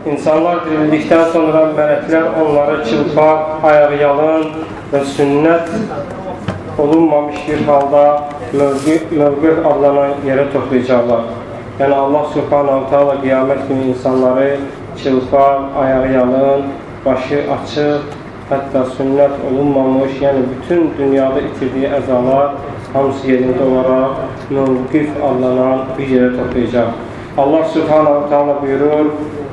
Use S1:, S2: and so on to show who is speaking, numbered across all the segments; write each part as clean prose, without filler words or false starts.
S1: İnsanlar dirildikdən sonra mələklər onları çılpaq, ayaqyalın və sünnət olunmamış bir halda mövqif adlanan yerə toplayacaqlar. Yəni Allah Subhanahu Teala qiyamət günü insanları çılpaq, ayaqyalın, başı açıq, hətta sünnət olunmamış, yəni bütün dünyada itirdiyi əzalar hamısı yerində olaraq mövqif adlanan bir yerə toplayacaq. Allah Subhanahu Teala buyurur,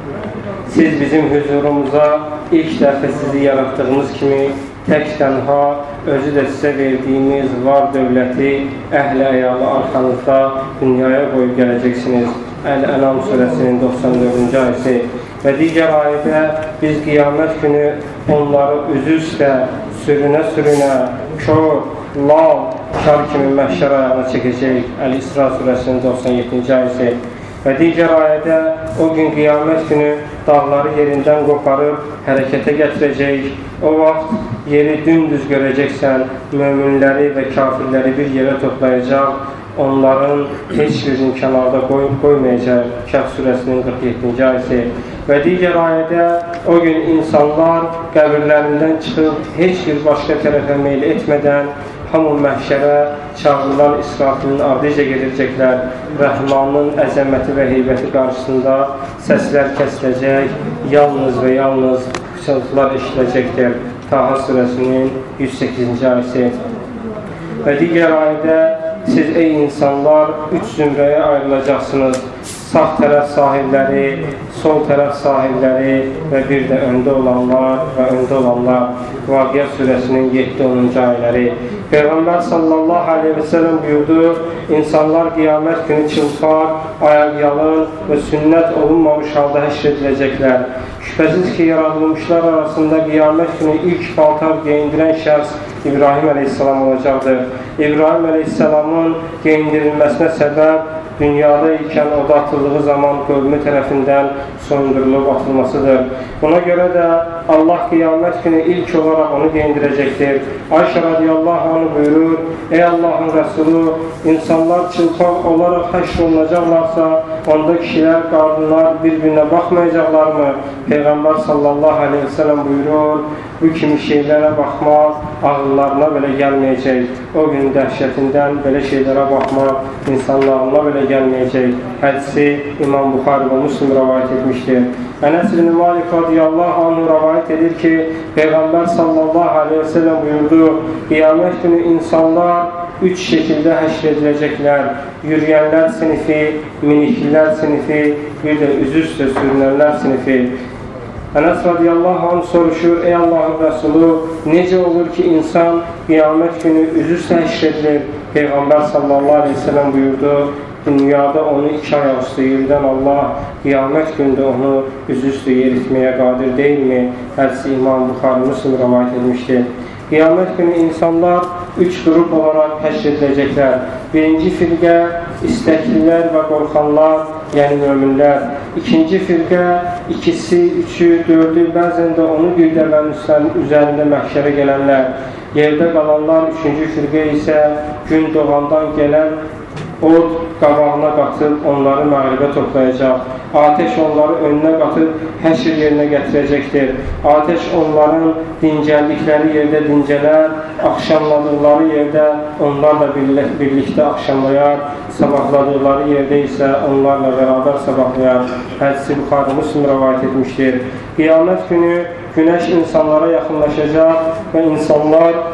S1: siz bizim huzurumuza ilk dəfə sizi yaratdığımız kimi tək tənha, özü də sizə verdiyimiz var dövləti, əhli əyalı arxanızda dünyaya qoyub gələcəksiniz. Əl-Ənam surəsinin 94-cü ayəsi. Və digər ayədə biz qiyamət günü onları üzü üstə, sürünə, kör, lal, kar kimi məhşər ayağına çəkəcək. Əl-İsra surəsinin 97-ci ayəsi. Və digər ayədə o gün qiyamət günü dağları yerindən qoparıb hərəkətə gətirəcək. O vaxt yeri dümdüz görəcəksən, möminləri və kafirləri bir yerə toplayacaq. Onların heç birinin kənarda qoymayacaq. Kəhf surəsinin 47-ci ayəsi. Və digər ayədə o gün insanlar qəbirlərindən çıxıb heç bir başqa tərəfə meyl etmədən hamı məhşərə çağırılan İsrafilin ardınca gedəcəklər. Rəhmanın əzəməti və heybəti qarşısında səslər kəsiləcək, yalnız və yalnız xışıltılar eşidiləcəkdir. Taha surəsinin 108-ci ayəsi. Və digər ayədə siz ey insanlar üç zümrəyə ayrılacaqsınız. Sağ tərəf sahibləri, sol tərəf sahibləri və bir də öndə olanlar. Vaqiə surəsinin 7-10-cu ayələri. Peyğəmbər sallallahu aleyhi və səlləm buyurdu, insanlar qiyamət günü çılpaq, ayaqyalın və sünnət olunmamış halda həşr ediləcəklər. Şübhəsiz ki, yaradılmışlar arasında qiyamət günü ilk paltar geyindirən şəxs İbrahim əleyhissalam olacaqdır. İbrahim əleyhissalamın geyindirilməsinə səbəb dünyada ikən oda atıldığı zaman qövmü tərəfindən soyundurulub atılmasıdır. Buna görə də Allah qiyamət günü ilk olaraq onu geyindirəcəkdir. Ayşə radiyallahu anh buyurur, ey Allahın Rəsulü, insanlar çılpaq olaraq həşr olunacaqlarsa, onda kişilər, qadınlar bir-birinə baxmayacaqlarmı? Peyğəmbər sallallahu aleyhi ve sellem buyurur, bu kimi şeylərə baxmaq ağıllarına belə gəlməyəcək. O gün dəhşətindən belə şeylərə baxmaq insanlarına belə gəlməyəcək. Hədisi İmam Buxari və Müslim rəvayət etmişdir. Ənəs ibn Malik radiyallahu anh rəvayət edir ki, Peyğəmbər sallallahu aleyhi ve sellem buyurdu, qiyamət günü insanlar üç şəkildə həşr ediləcəklər. Yürüyənlər sinifi, miniklər sinifi, bir də üzü üstə sürünənlər sinifi. Ənəs radiyallahu anh soruşur, ey Allahın Rəsulü, necə olur ki, insan qiyamət günü üzü üstə həşr edilir? Peyğəmbər sallallahu aleyhi ve sellem buyurdu, dünyada onu iki ayaq üstə yeridən Allah qiyamət gündə onu üzü üstə yeritməyə qadir deyilmi? Hədisi İmam Buxari Müslim rəvayət etmişdir. Qiyamət günü insanlar üç qrup olaraq həşr ediləcəklər. Birinci firqə istəklilər və qorxanlar, yəni möminlər. İkinci firqə ikisi, üçü, dördü, bəzən də onu bir dəvənin üzərində məhşərə gələnlər. Yerdə qalanlar üçüncü firqə isə gün doğandan gələn od qabağına qatıb onları məğribə toplayacaq. Ateş onları önünə qatıb həşr yerinə gətirəcəkdir. Ateş onların dincəldikləri yerdə dincələr, axşamladıqları yerdə onlarla birlikdə axşamlayar, sabahladıqları yerdə isə onlarla bərabər sabahlayar. Hədisi Buxari Müslim rəvayət etmişdir. Qiyamət günü günəş insanlara yaxınlaşacaq və insanlar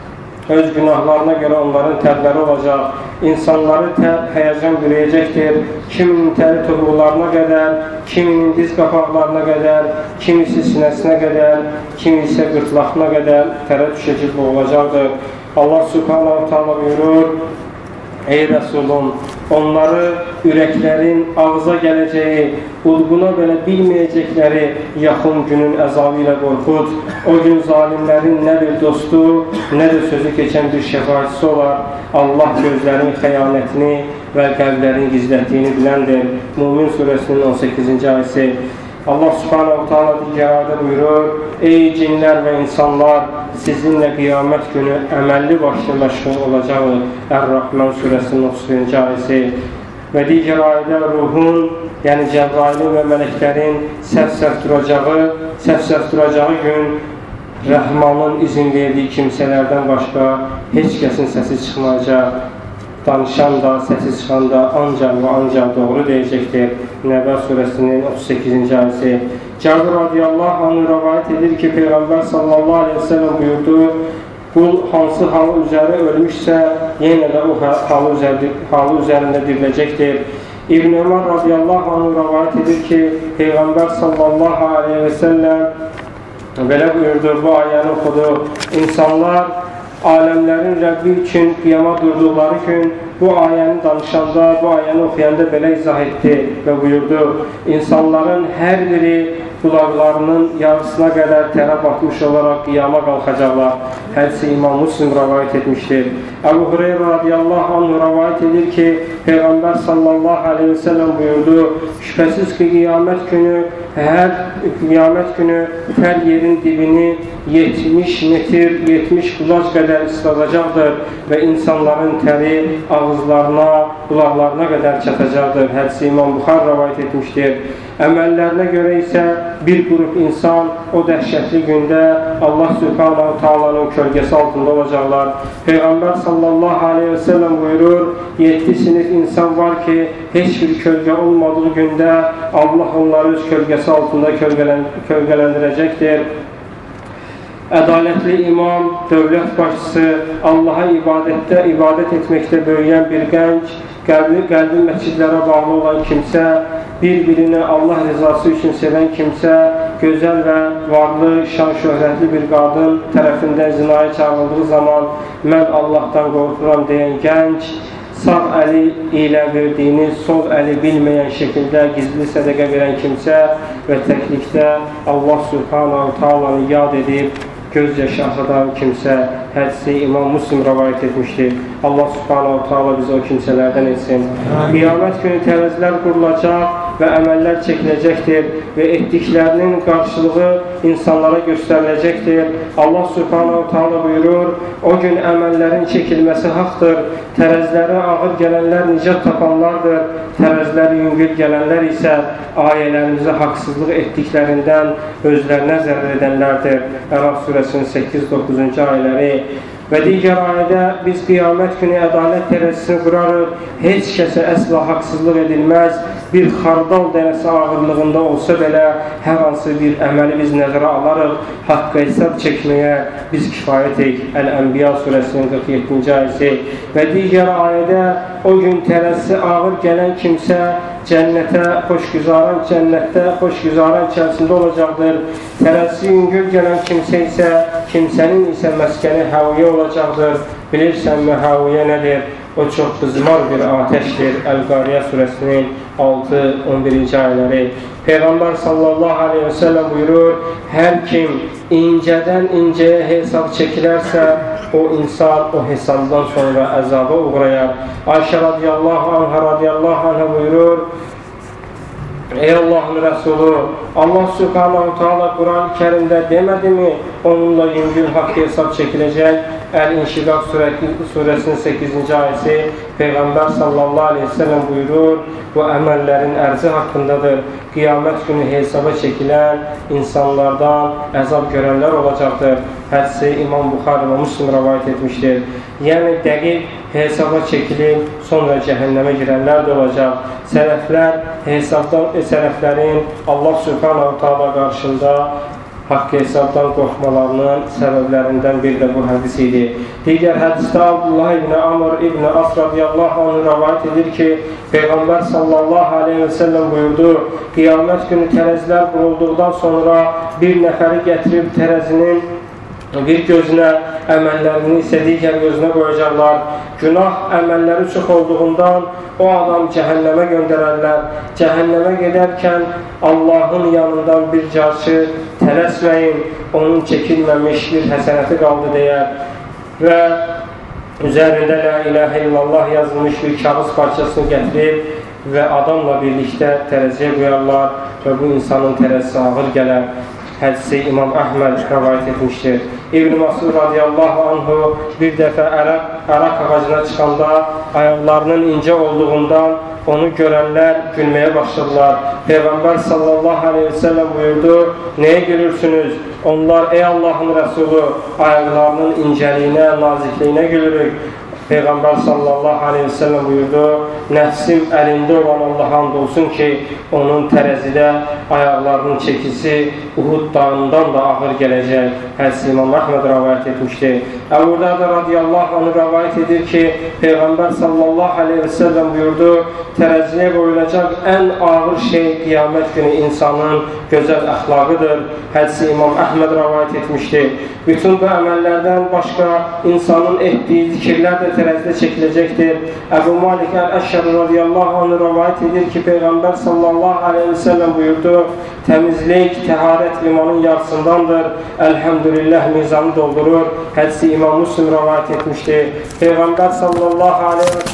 S1: öz günahlarına görə onların tərləri olacaq. İnsanları həyəcan bürüyəcəkdir. Kiminin təri topuqlarına qədər, kiminin diz qapaqlarına qədər, kimisi sinəsinə qədər, kimi isə qırtlağına qədər tərə düşəcək boğulacaqdır. Allah Subhanahu Teala buyurur, ey Rəsulum, onları ürəklərin ağza gələcəyi, udquna belə bilməyəcəkləri yaxın günün əzabı ilə qorxud. O gün zalimlərin nə bir dostu, nə də sözü keçən bir şəfaətçisi olar. Allah gözlərin xəyanətini və qəlblərin gizlətdiyini biləndir. Mümin surəsinin 18-ci ayəsi. Allah Subhanahu Teala digər ayədə buyurur, ey cinlər və insanlar, sizinlə qiyamət günü əməlli başlı məşğul olacaq. Ər-Rahman surəsinin 31-ci ayəsi. və digər ayədə ruhun, yəni Cəbrailin və mələklərin səf-səf duracağı gün Rəhmanın izin verdiyi kimsələrdən başqa heç kəsin səsi çıxmayacaq. Danışan da, səsi çıxan da ancaq və ancaq doğru deyəcəkdir. Nəbə surəsinin 38-ci ayəsi. Cabir radiyallahu anh rəvayət edir ki, Peyğəmbər sallallahu aleyhi ve sellem buyurdu, qul hansı halı üzəri ölmüşsə, yenə də o halı üzərində diriləcəkdir. İbn Ömər radiyallahu anh rəvayət edir ki, Peyğəmbər sallallahu aleyhi ve sellem belə buyurdu, bu ayəni oxudu. İnsanlar aləmlərin Rəbbi üçün qiyama durduqları gün bu ayəni danışanda, bu ayəni oxuyanda belə izah etdi və buyurdu. İnsanların hər biri qulaqlarının yarısına qədər tərə batmış olaraq qiyama qalxacaqlar. Hədisi İmam Müslim rəvayət etmişdir. Əbu Hüreyrə radiyallahu anh rəvayət edir ki, Peyğəmbər sallallahu aleyhi ve sellem buyurdu, şübhəsiz ki, qiyamət günü hər yerin dibini 70 metr, 70 qulac qədər ısladacaqdır və insanların təri ağızlarına, qulaqlarına qədər çatacaqdır. Hədisi İmam Buxar rəvayət etmişdir. Əməllərinə görə isə bir qrup insan o dəhşətli gündə Allah Subhanahu Taala'nın kölgəsi altında olacaqlar. Peyğəmbər sallallahu aleyhi ve sellem buyurur, 7 sinif insan var ki, heç bir kölgə olmadığı gündə Allah onları öz kölgəsi altında kölgələndirəcəkdir. Ədalətli imam, dövlət başçısı, Allaha ibadət etməkdə böyüyən bir gənc, qəlbi məscidlərə bağlı olan kimsə, bir-birini Allah rızası üçün sevən kimsə, gözəl və varlı, şan-şöhrətli bir qadın tərəfindən zinaya çağırıldığı zaman mən Allahdan qorxuram deyən gənc, sağ əli ilə verdiyini sol əli bilməyən şəkildə gizli sədəqə verən kimsə və təklikdə Allah Subhanahu Taala'nı yad edib göz yaşı axıdan kimsə, hədisi İmam Müslim rəvayət etmişdir. Allah Subhanahu Taala bizi o kimsələrdən etsin. Qiyamət günü tərəzilər qurulacaq və əməllər çəkiləcəkdir və etdiklərinin qarşılığı insanlara göstəriləcəkdir. Allah Subhanahu Taala buyurur, o gün əməllərin çəkilməsi haqdır. Tərəzlərə ağır gələnlər nicat tapanlardır. Tərəzləri yüngül gələnlər isə ayələrimizə haqsızlıq etdiklərindən özlərinə zərər edənlərdir. Ərəf surəsinin 8-9-cu ayələri. Və digər ayədə biz qiyamət günü ədalət tərəzisini qurarıq, heç kəsə əsla haqsızlıq edilməz, bir xardal dənəsi ağırlığında olsa belə hər hansı bir əməli biz nəzərə alarıq, haqqa hesab çəkməyə biz kifayətəyik. Əl-Ənbiya surəsinin 47-ci ayəsi. Və digər ayədə o gün tərəzisi ağır gələn kimsə cənnətdə xoşgüzaran içərisində olacaqdır. Tərəzisi yüngül gələn kimsə isə, kimsənin isə məskəni həviyyə olacaqdır. Bilirsənmi həviyyə nədir? O çox qızmar bir atəşdir. Əl-Qariyə surəsinin 6-11-ci ayələri. Peyğəmbər sallallahu aleyhi ve sellem buyurur, hər kim incədən incəyə hesab çəkilərsə, o insan o hesabdan sonra əzaba uğrayar. Ayşə radiyallahu anhə buyurur, ey Allah'ın Resulü, Allah Subhanahu Taala Kur'an-ı Kerim'de demedi mi onunla yüngül hakkı hesap çekilecek? El-İnşiqaq suresinin 8. ayeti Peygamber sallallahu aleyhi ve sellem buyurur, bu əməllərin ərzi haqqındadır. Qiyamət günü hesaba çekilen insanlardan əzab görənlər olacaqdır. Hədisi İmam Buxari və Müslim rəvayət etmişdir. Yəni dəqiq hesaba çekilib sonra cəhənnəmə girənlər də olacaq. Sələflərin Allah Subhanahu Taala qarşında haqqı hesabdan qorxmalarının səbəblərindən bir də bu hədis idi. Digər hədisdə Abdullah ibn Amr ibn As radiyallahu anh rəvayət edir ki, Peyğəmbər sallallahu aleyhi ve sellem buyurdu, qiyamət günü tərəzilər qurulduqdan sonra bir nəfəri gətirib tərəzinin bir gözünə, əməllərini isə digər gözünə qoyacaqlar. Günah əməlləri çox olduğundan o adam cəhənnəmə göndərərlər. Cəhənnəmə gedərkən Allahın yanından bir carçı tələsməyin, onun çəkilməmiş bir həsənəti qaldı deyər və üzərində la ilahə illallah yazılmış bir kağız parçasını gətirib və adamla birlikdə tərəziyə qoyarlar və bu insanın tərəzisi ağır gələr. Hədisi İmam Əhməd rəvayət etmişdir. İbn Masud radiyallahu anhu bir dəfə əraq ağacına çıxanda ayaqlarının incə olduğundan onu görənlər gülməyə başladılar. Peyğəmbər sallallahu aleyhi ve sellem buyurdu, nəyə gülürsünüz? Onlar, ey Allahın Rəsulü, ayaqlarının incəliyinə, nazikliyinə gülürük. Peyğəmbər sallallahu aleyhi ve sellem buyurdu, nəfsim əlində olan Allah hamd olsun ki, onun tərəzidə ayaqlarının çəkisi Uhud dağından da ağır gələcək. Hədisi İmam Əhməd rəvayət etmişdir. Əbu Darda radiyallahu anh rəvayət edir ki, Peyğəmbər sallallahu aleyhi ve sellem buyurdu, tərəziyə qoyulacaq ən ağır şey qiyamət günü insanın gözəl əxlaqıdır. Hədisi İmam Əhməd rəvayət etmişdir. Bütün bu əməllərdən başqa insanın etdiyi zikirlər də tərəzidə çəkiləcəkdir. Əbu Malik Əl-Əşşəri radiyallahu anh rəvayət edir ki, Peyğəmbər sallallahu aleyhi ve sellem buyurdu, təmizlik, təharət imanın yarısındandır. Elhamdülillah mizanı doldurur. Hədisi İmam Müslim rəvayət etmişdir. Peyğəmbər sallallahu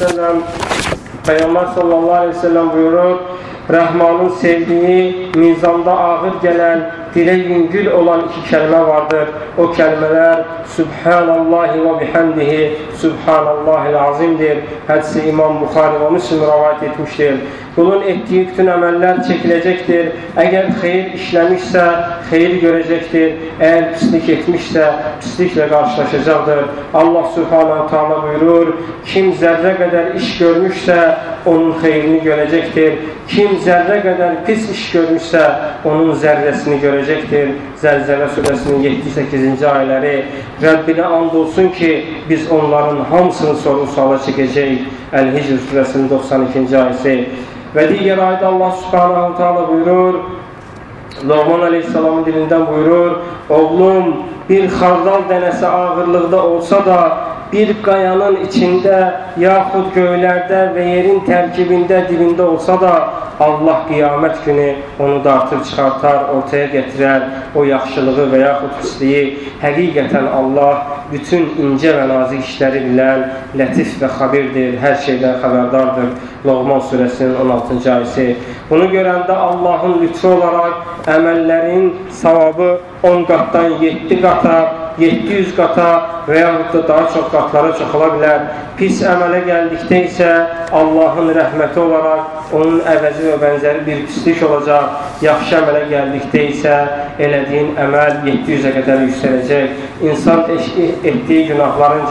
S1: aleyhi ve sellem buyurur, Rəhmanın sevdiyi, mizanda ağır gələn, dilə yüngül olan iki kəlmə vardır. O kəlmələr Subhanallahi və bihamdihi, Subhanallahil azimdir. Hədisi İmam Buxari və Müslim rəvayət etmişdir. Bunun etdiyi bütün əməllər çəkiləcəkdir. Əgər xeyir işləmişsə, xeyir görəcəkdir. Əgər pislik etmişsə, pisliklə qarşılaşacaqdır. Allah Subhanahu Teala buyurur, kim zərrə qədər iş görmüşsə, onun xeyrini görəcəkdir. Kim zərrə qədər pis iş görmüşsə, onun zərrəsini görəcəkdir. Zəlzələ surəsinin 7-8-ci ayələri. Rəbbinə and olsun ki, biz onların hamısını sorğu-suala çəkəcəyik. Əl-Hicr surəsinin 92-ci ayəsi. Və digər ayədə Allah Subhanahu Teala buyurur, Loğman Aleyhisselamın dilindən buyurur, oğlum, bir xardal dənəsi ağırlıqda olsa da, bir qayanın içində, yaxud göylərdə və yerin tərkibində, dibində olsa da, Allah qiyamət günü onu dartıb çıxartar, ortaya gətirər, o yaxşılığı və yaxud pisliyi. Həqiqətən Allah bütün incə və nazik işləri bilən, lətif və xabirdir, hər şeydən xəbərdardır. Loğman surəsinin 16-cı ayəsi. Bunu görəndə Allahın lütfu olaraq əməllərin savabı 10 qatdan 7 qata, 700 qata və yaxud da daha çox qatlara çoxala bilər. Pis əmələ gəldikdə isə Allahın rəhməti olaraq onun əvəzi və bənzəri bir pislik olacaq. Yaxşı əmələ gəldikdə isə elədiyin əməl 700-ə qədər yüksələcək. İnsan etdiyi günahların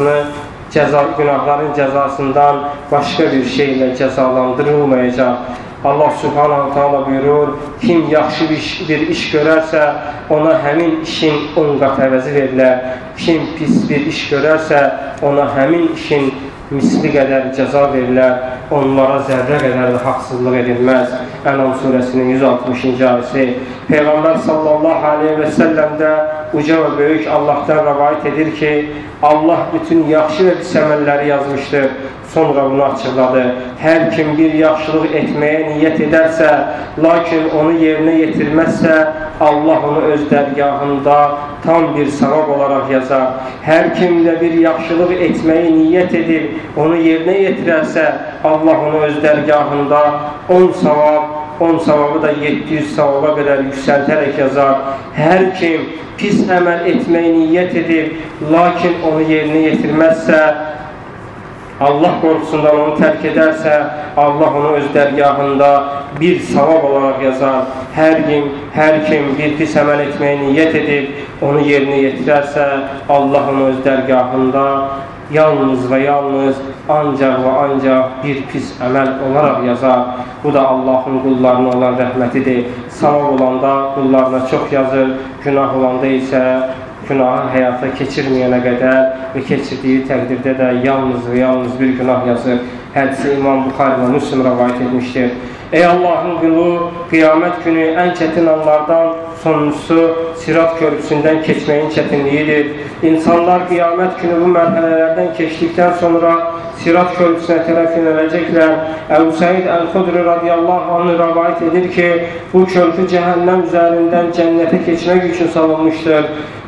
S1: cəzasından başqa bir şeylə cəzalandırılmayacaq. Allah Subhanahu Teala buyurur, kim yaxşı bir iş görərsə, ona həmin işin 10 qat əvəzi verilər. Kim pis bir iş görərsə, ona həmin işin misli qədər cəza verilər. Onlara zərrə qədər də haqsızlıq edilməz. Ənam surəsinin 160-cı ayəsi. Peyğəmbər sallallahu aleyhi və səlləm də uca və böyük Allahdan rəvayət edir ki, Allah bütün yaxşı və pis əməlləri yazmışdır. Sonra bunu açıqladı. Hər kim bir yaxşılıq etməyə niyyət edərsə, lakin onu yerinə yetirməzsə, Allah onu öz dərgahında tam bir savab olaraq yazar. Hər kim də bir yaxşılıq etməyi niyyət edib, onu yerinə yetirərsə, Allah onu öz dərgahında 10 savabı da 700 savaba qədər yüksəltərək yazar. Hər kim pis əməl etməyi niyyət edib, lakin onu yerinə yetirməzsə, Allah qorxusundan onu tərk edərsə, Allah onu öz dərgahında bir savab olaraq yazar. Hər kim bir pis əməl etməyi niyyət edib, onu yerinə yetirərsə, Allah onu öz dərgahında yalnız və yalnız, ancaq və ancaq bir pis əməl olaraq yazar. Bu da Allahın qullarına olan rəhmətidir. Savab olanda qullarına çox yazır, günah olanda isə günahı həyata keçirməyənə qədər və keçirdiyi təqdirdə də yalnız və yalnız bir günah yazır. Hədisi İmam Buxari və Müslim rəvayət etmişdir. Ey Allahın qulu, qiyamət günü ən çətin anlardan sonuncusu Sirat körpüsündən keçməyin çətinliyidir. İnsanlar qiyamət günü bu mərhələlərdən keçdikdən sonra Sirat körpüsünə tərəf yönələcəklər. Əbu Səid Əl-Xudri radiyallahu anh rəvayət edir ki, bu körpü cəhənnəm üzərindən cənnətə keçmək üçün salınmışdır.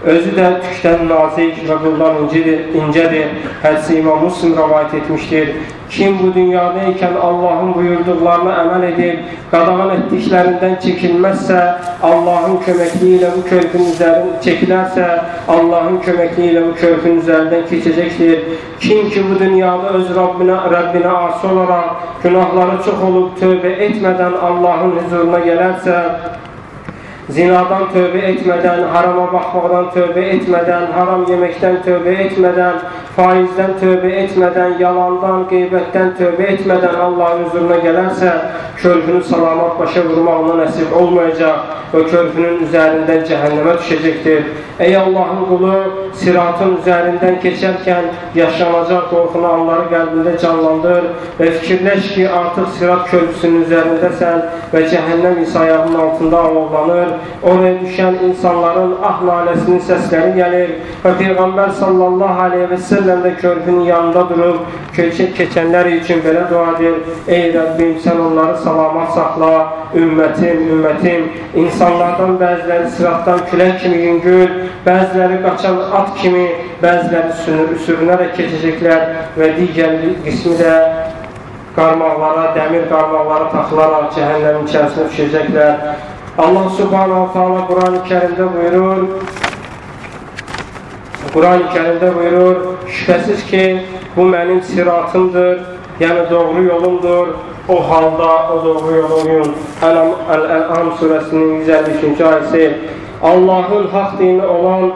S1: Özü də tükdən nazik və qıldan incədir. Hədisi İmam Müslim rəvayət etmişdir. Kim bu dünyadayken Allah'ın buyurduqlarına əməl edib, qadağan etdiklərindən çəkilməzsə, Allah'ın köməkliyi bu körpün üzərindən çəkilərsə, Allah'ın köməkliyi ilə bu körpün üzərindən keçəcəkdir. Kim ki bu dünyada öz Rabbinə asi olaraq günahları çox olub tövbə etmədən Allah'ın huzuruna gələrsə, zinadan tövbə etmədən, harama baxmaqdan tövbə etmədən, haram yeməkdən tövbə etmədən, faizdən tövbə etmədən, yalandan, qeybətdən tövbə etmədən Allah'ın huzuruna gələrsə, körpünü salamat başa vurmağına nəsib olmayacaq və körpünün üzərindən cəhənnəmə düşəcəkdir. Ey Allah'ın qulu, siratın üzərindən keçərkən yaşanacaq qorxunu anları qəlbində canlandır və fikirləş ki, artıq sirat körpüsünün üzərindəsən və cəhənnəm isə ayağının altında alovlanır. Oraya düşən insanların ah naləsinin səsləri gəlir və Peyğəmbər sallallahu aleyhi və səlləm də körpünün yanında durub keçənlər üçün belə dua edir. Ey Rəbbim, sən onları salamat saxla, ümmətim. İnsanlardan bəziləri siratdan külək kimi yüngül, bəziləri qaçan at kimi, bəziləri sürünərək keçəcəklər və digər qismi də qarmaqlara, dəmir qarmaqlara taxılaraq cəhənnəmin içərisində düşəcəklər. Allah subhanahu ta'ala Kur'an-ı Kerim'de buyurur, şüphesiz ki bu mənim siratımdır, yani doğru yolumdur. O halda o doğru yoluyun. El-En'am suresinin 153. ayeti. Allah'ın hak dini olan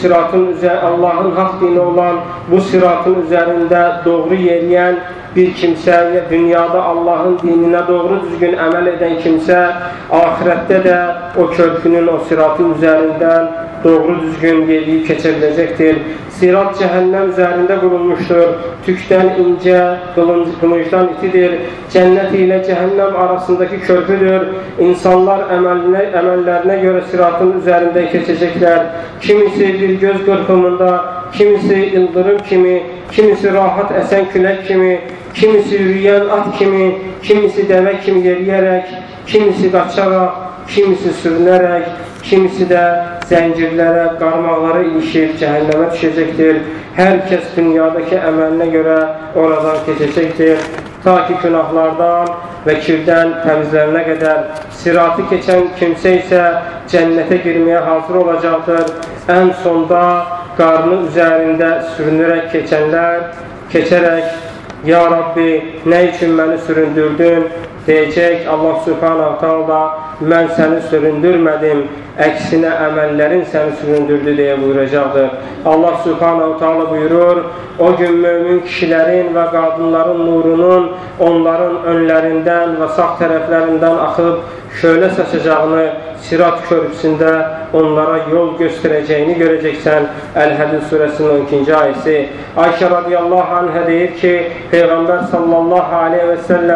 S1: bu siratın üzerinde doğru yeriyen bir kimse, dünyada Allah'ın dinine doğru düzgün əməl eden kimse, ahirette de o körpünün, o siratın üzerinden doğru düzgün yeriyip keçebilecektir. Sirat cəhənnəm üzerinde kurulmuştur. Tükten ince, kılıncdan itidir. Cennet ile cəhənnəm arasındaki körpüdür. İnsanlar əməllerine göre siratın üzerinden keçecekler. Kimisi bir göz kırpımında, kimisi yıldırım kimi, kimisi rahat esen külək kimi, kimisi yürüyen at kimi, kimisi deve kimi yeriyerek, kimisi qaçaraq, kimisi sürünerek, kimisi de zəncirlərə, qarmaqlara ilişib cəhənnəmə düşəcəkdir. Hər kəs dünyadakı əməlinə görə oradan keçəcəkdir. Ta ki günahlardan və kirdən təmizlənənə qədər. Siratı keçən kimsə isə cənnətə girməyə hazır olacaqdır. Ən sonda qarnı üzərində sürünərək keçərək Ya Rabbi, nə üçün məni süründürdün? Deyəcək Allah subhanahu ta'ala, mən səni süründürmədim, əksinə əməllərin səni süründürdü deyə buyuracaqdır. Allah subhanahu ta'ala buyurur, o gün mömin kişilərin və qadınların nurunun onların önlərindən və sağ tərəflərindən axıb şöyle saçacağını, sirat körpüsündə onlara yol göstereceğini görəcəksən. Əl-Hədid suresinin 12. ayəsi. Ayşə radiyallahu anhə deyir ki, Peyğəmbər sallallahu aleyhi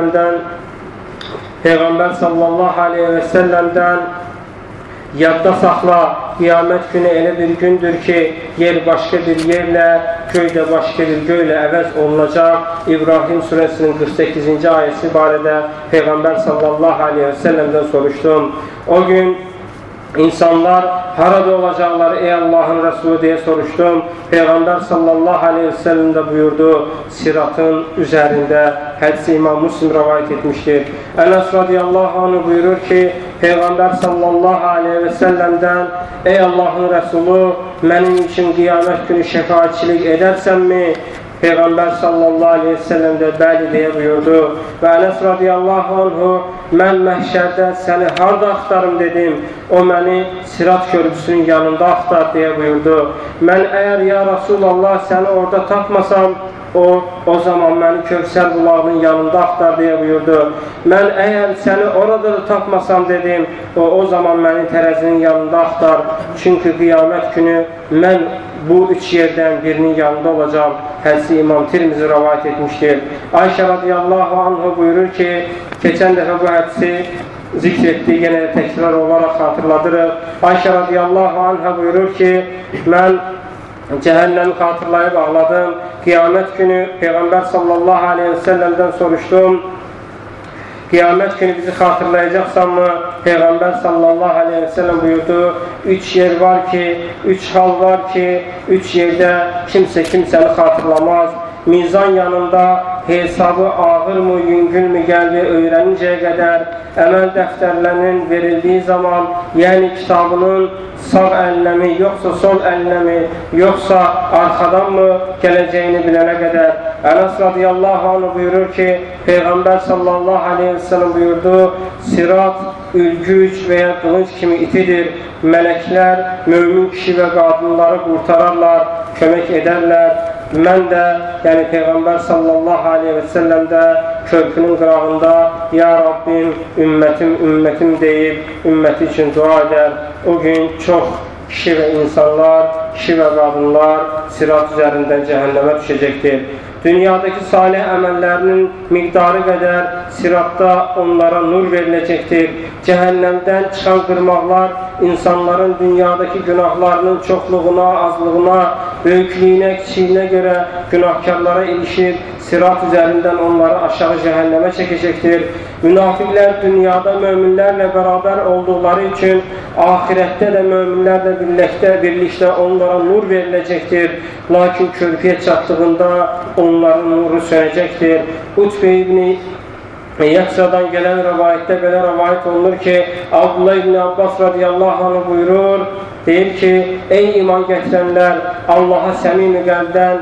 S1: və səlləmdən yadda saxla, qiyamət günü elə bir gündür ki, yer başqa bir yerlə, göy də başqa bir göylə əvəz olunacaq. İbrahim suresinin 48. ayəsi barədə Peyğəmbər sallallahu aleyhi və səlləmdən soruşdum. O gün İnsanlar harada olacaqları ey Allah'ın Resulü diye soruştum. Peygamber sallallahu aleyhi ve sellem de buyurdu, siratın üzerinde. Hədisi İmam Müslim rivayet etmiştir. Enes radıyallahu anh buyurur ki, Peygamber sallallahu aleyhi ve sellem'den ey Allah'ın Resulü, benim için kıyamet günü şefaatçilik edersen mi? Peygamber sallallahu aleyhi ve sellem de bəli deyə buyurdu. Və Enes radiyallahu anhu, mən məhşərdə səni harda axtarım dedim. O məni sirat körpüsünün yanında axtar deyə buyurdu. Mən əgər ya Rasulallah səni orada tapmasam, o zaman məni Kövsər bulağının yanında axtar deyə buyurdu. Mən əgər səni orada da tapmasam dedim, o zaman məni tərəzinin yanında axtar. Çünki qiyamət günü mən bu üç yerdən birinin yanında olacağım. Hədisi İmam Tirmizi rivayet etmiştir. Ayşə radiyallahu anhu buyurur ki, keçən dəfə bu hədisi zikr etdiyi, yenə də təkrar olaraq xatırladırıq. Ayşə radiyallahu anha buyurur ki, mən cəhənnəmi xatırlayıb ağladım. Qiyamət günü Peyğəmbər sallallahu aleyhi ve sellem'dən soruşdum. Qiyamət günü bizi xatırlayacaqsanmı? Peyğəmbər sallallahu aleyhi ve sellem buyurdu, 3 yer var ki, 3 hal var ki, 3 yerdə kimsə kimsəni xatırlamaz. Mizan yanında hesabı ağır mı, yüngül mü gəldi öyrənincəyə qədər əməl dəftərlərinin verildiyi zaman, yəni kitabının sağ əlinə mi, yoxsa sol əlinə mi, yoxsa arxadan mı gələcəyini bilənə qədər. Ənəs radiyallahu anh buyurur ki, Peyğəmbər sallallahu aleyhi ve sellem buyurdu, sirat, ülgüc və ya qılınc kimi itidir. Mələklər mömin kişi və qadınları qurtararlar, kömək edərlər. Mən də, yəni Peyğəmbər sallallahu aleyhi ve sellem də körpünün qırağında Ya Rabbim, ümmətim deyib, ümməti üçün dua edər. O gün çox kişi və insanlar, kişi və qadınlar sirat üzərindən cəhənnəmə düşəcəkdir. Dünyadakı salih əməllərinin miqdarı qədər siratda onlara nur veriləcəkdir. Cəhənnəmdən çıxan qırmaqlar insanların dünyadakı günahlarının çoxluğuna, azlığına, böyüklüyünə, kiçiyinə görə günahkarlara ilişir. Sirat üzərindən onları aşağı cəhənnəmə çəkəcəkdir. Münafiqlər dünyada möminlərlə bərabər olduqları üçün ahirətdə də möminlərlə birlikdə onlara nur veriləcəkdir. Lakin körpüyə çatdığında onların nuru sönəcəkdir. Utbə ibn Yaxşadan gələn rəvayətdə belə rəvayət olunur ki, Abdullah ibn Abbas radiyallahu anh buyurur, deyir ki, ey iman gətirənlər, Allaha səmimi qəlbdən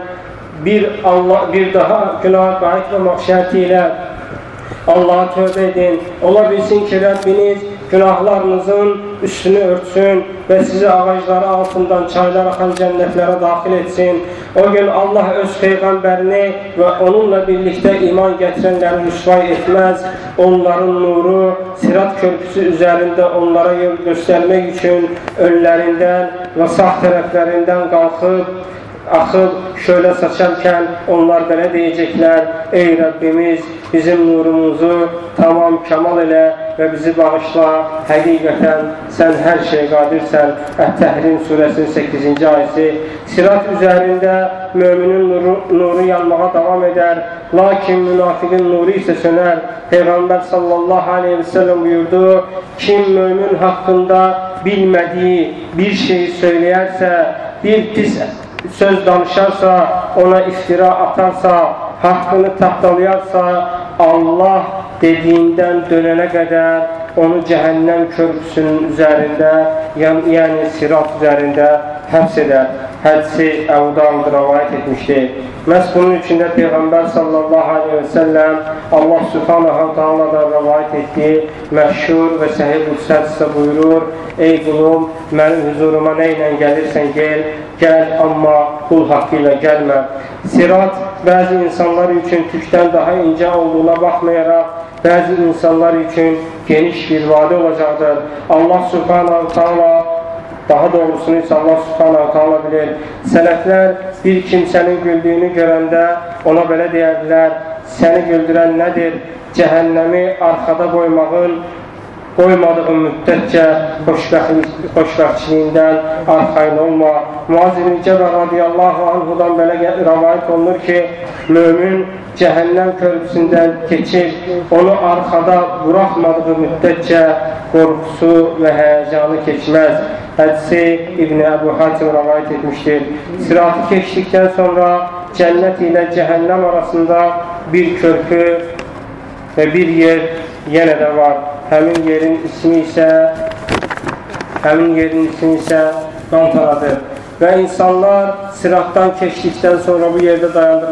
S1: bir daha günah qayıtmamaq şərti ilə Allaha tövbə edin. Ola bilsin ki, Rəbbiniz günahlarınızın üstünü örtsün və sizi ağacları altından çaylar axan cənnətlərə daxil etsin. O gün Allah öz Peyğəmbərini və onunla birlikdə iman gətirənləri rüsvay etməz. Onların nuru sirat körpüsü üzərində onlara yol göstərmək üçün önlərindən və sağ tərəflərindən axıb şöyle saçarkən onlar belə deyəcəklər, ey Rəbbimiz, bizim nurumuzu tamam kamal elə və bizi bağışla, həqiqətən sən hər şey qadirsən. Ət-Təhrim surəsinin 8-ci ayəsi. Sirat üzərində müminin nuru yanmağa davam edər, lakin münafiqin nuru isə sönər. Peyğəmbər sallallahu aleyhi ve sellem buyurdu, kim mümin haqqında bilmədiyi bir şey söyləyərsə, bir pis söz danışarsa, ona iftira atarsa, haqqını tapdalayarsa, Allah dediğinden dönene kadar onu cəhənnəm körpüsünün üzərində, yəni sirat üzərində həbs edər. Hədisi Əbu Davud rəvayət etmişdir. Məhz bunun içində Peyğəmbər sallallahu aleyhi ve sellem Allah subhanahu ta'ala da rəvayət etdiyi məşhur və səhih qüdsətsə buyurur, ey qulum, mənim huzuruma nə ilə gəlirsən gəl, amma qul haqqı ilə gəlmə. Sirat bəzi insanlar üçün tükdən daha incə olduğuna baxmayaraq, bəzi insanlar üçün geniş bir vadi olacaqdır. Allah subhanahu ta'ala, daha doğrusunu isə Allah subhanahu ta'ala bilir. Sələflər bir kimsənin güldüyünü görəndə ona belə deyərdilər, səni güldürən nədir? Cəhənnəmi arxada qoymadığın müddətcə xoşbəxtçiliyindən arxayın olma. Muaz ibn Cəbər radiyallahu anhudan belə rəvayət olunur ki, mömin cəhənnəm körpüsündən keçir, onu arxada buraxmadığı müddətcə qorxusu və həyəcanı keçməz. Hədisi İbn Əbu Hatim rəvayət etmişdir. Siratı keçdikdən sonra cənnət ilə cəhənnəm arasında bir körpü və bir yer yenə də var. Həmin yerin ismi isə Qantaradır. Və insanlar siratdan keçdikdən sonra bu yerdə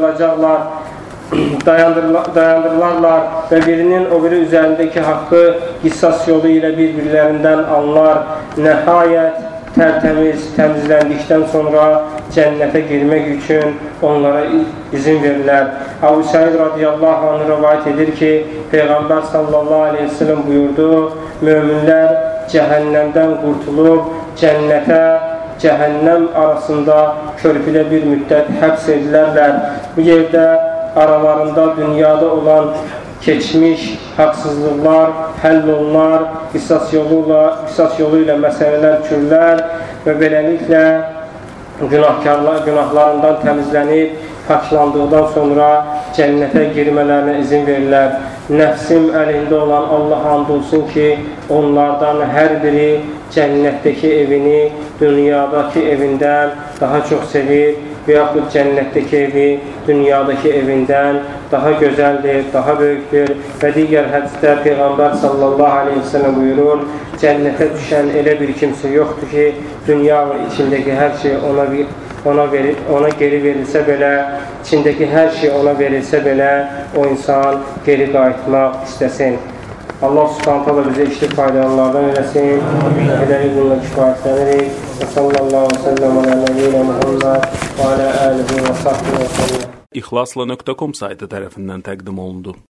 S1: dayandırılarlar və birinin o biri üzərindəki haqqı qisas yolu ilə bir-birlərindən anlar. Nəhayət təmizləndikdən sonra cənnətə girmək üçün onlara izin verirlər. Əbu Səid radiyallahu anh rəvayət edir ki, Peyğəmbər sallallahu aleyhi ve sellem buyurdu, möminlər cəhənnəmdən qurtulub cəhənnəm arasında körpüdə bir müddət həbs edilərlər. Bu yerdə aralarında dünyada olan keçmiş haqsızlıqlar həll olunar, qisas yolu ilə məsələlər çürlər və beləliklə günahlarından təmizlənib, paklandıqdan sonra cənnətə girmələrinə izin verirlər. Nəfsim əlində olan Allah and olsun ki, onlardan hər biri cənnətdəki evini dünyadakı evindən daha çox sevir və yaxud cənnətdəki evi dünyadakı evindən daha gözəldir, daha böyükdür və digər hədisdə Peyğəmbər sallallahu aleyhi ve sellem buyurur, cənnətə düşən elə bir kimsə yoxdur ki, dünya və içindəki hər şey ona geri verilsə belə, içindəki hər şey ona verilsə belə, o insan geri qayıtmaq istəsin. Allah subhanahu ta'ala bize işli faydalardan eləsin. Edəli bununla kifayətlənirik. Və sallallahu aleyhi ve sellem ala nebiyyina Muhammed və ala alihi və sahbihi və sellem.
S2: İxlasla.com saytı tərəfindən təqdim olundu.